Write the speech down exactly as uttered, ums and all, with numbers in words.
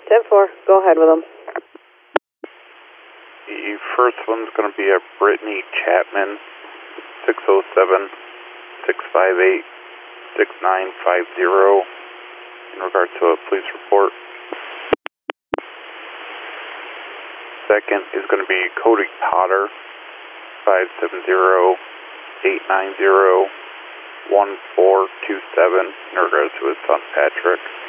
ten four, go ahead with them. The first one's going to be a Brittany Chapman, six oh seven, six five eight, six nine five zero, in regard to a police report. Second is going to be Cody Potter, five seven zero, eight nine zero, one four two seven, in regards to his son Patrick.